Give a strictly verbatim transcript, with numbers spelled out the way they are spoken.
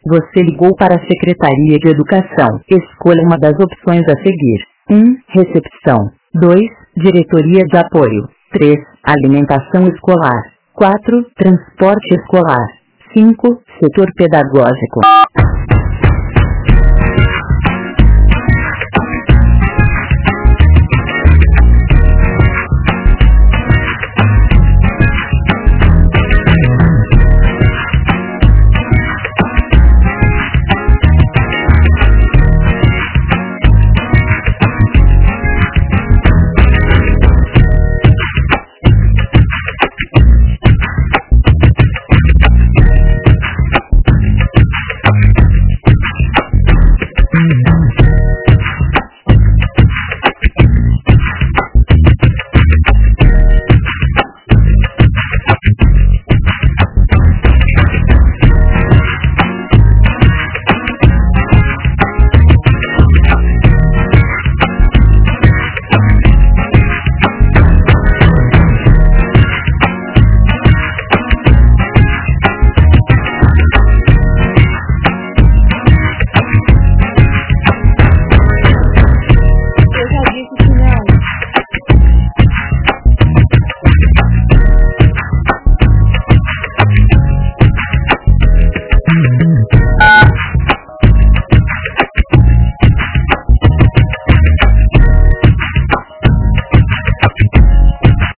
Você ligou para a Secretaria de Educação. Escolha uma das opções a seguir. um. Recepção. dois. Diretoria de Apoio. três. Alimentação escolar. quatro. Transporte escolar. cinco. Setor pedagógico.